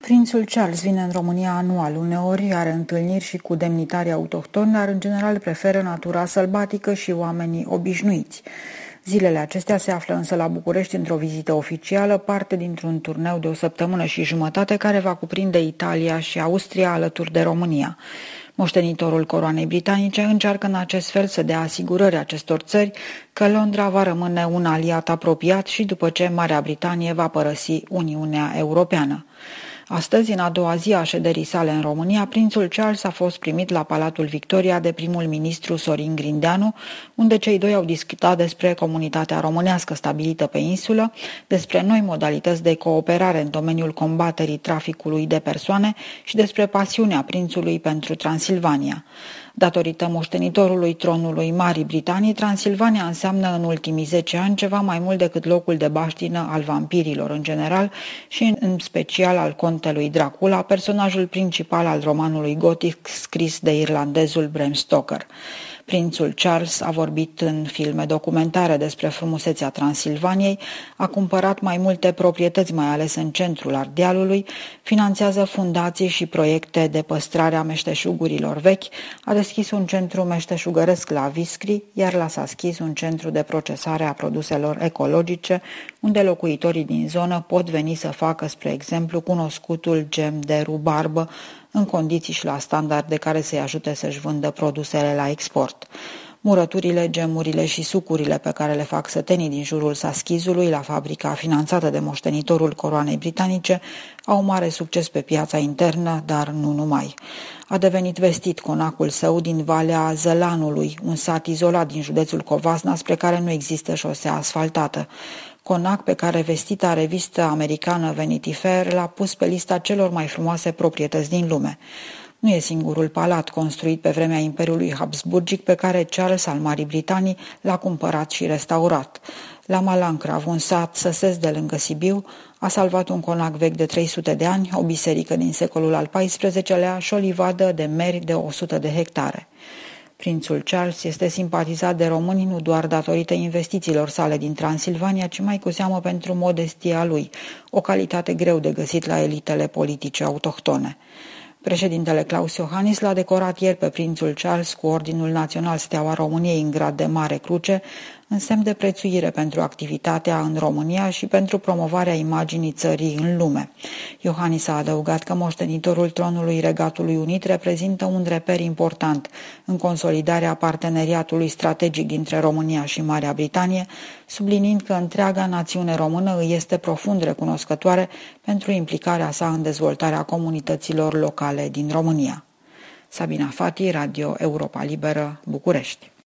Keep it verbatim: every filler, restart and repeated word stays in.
Prințul Charles vine în România anual, uneori are întâlniri și cu demnitarii autohtoni, dar în general preferă natura sălbatică și oamenii obișnuiți. Zilele acestea se află însă la București într-o vizită oficială, parte dintr-un turneu de o săptămână și jumătate care va cuprinde Italia și Austria alături de România. Moștenitorul coroanei britanice încearcă în acest fel să dea asigurări acestor țări că Londra va rămâne un aliat apropiat și după ce Marea Britanie va părăsi Uniunea Europeană. Astăzi, în a doua zi a șederii sale în România, prințul Charles a fost primit la Palatul Victoria de primul ministru Sorin Grindeanu, unde cei doi au discutat despre comunitatea românească stabilită pe insulă, despre noi modalități de cooperare în domeniul combaterii traficului de persoane și despre pasiunea prințului pentru Transilvania. Datorită moștenitorului tronului Marii Britanii, Transilvania înseamnă în ultimii zece ani ceva mai mult decât locul de baștină al vampirilor în general și în special al contelui Dracula, personajul principal al romanului gotic scris de irlandezul Bram Stoker. Prințul Charles a vorbit în filme documentare despre frumusețea Transilvaniei, a cumpărat mai multe proprietăți, mai ales în centrul Ardealului, finanțează fundații și proiecte de păstrare a meșteșugurilor vechi, a deschis un centru meșteșugăresc la Viscri, iar la Saschis un centru de procesare a produselor ecologice, unde locuitorii din zonă pot veni să facă, spre exemplu, cunoscutul gem de rubarbă, în condiții și la standarde care să-i ajute să-și vândă produsele la export. Murăturile, gemurile și sucurile pe care le fac sătenii din jurul Saschizului, la fabrica finanțată de moștenitorul coroanei britanice, au mare succes pe piața internă, dar nu numai. A devenit vestit conacul său din Valea Zălanului, un sat izolat din județul Covasna, spre care nu există șosea asfaltată. Conac pe care vestita revistă americană Vanity Fair l-a pus pe lista celor mai frumoase proprietăți din lume. Nu e singurul palat construit pe vremea Imperiului Habsburgic pe care Charles al Marii Britanii l-a cumpărat și restaurat. La Malancrav, un sat săsesc de lângă Sibiu, a salvat un conac vechi de trei sute de ani, o biserică din secolul al paisprezecelea și o livadă de meri de o sută de hectare. Prințul Charles este simpatizat de români nu doar datorită investițiilor sale din Transilvania, ci mai cu seamă pentru modestia lui, o calitate greu de găsit la elitele politice autohtone. Președintele Claus Iohannis l-a decorat ieri pe prințul Charles cu Ordinul Național Steaua României în grad de Mare Cruce, în semn de prețuire pentru activitatea în România și pentru promovarea imaginii țării în lume. Iohannis a adăugat că moștenitorul tronului Regatului Unit reprezintă un reper important în consolidarea parteneriatului strategic dintre România și Marea Britanie, subliniind că întreaga națiune română îi este profund recunoscătoare pentru implicarea sa în dezvoltarea comunităților locale din România. Sabina Fati, Radio Europa Liberă, București.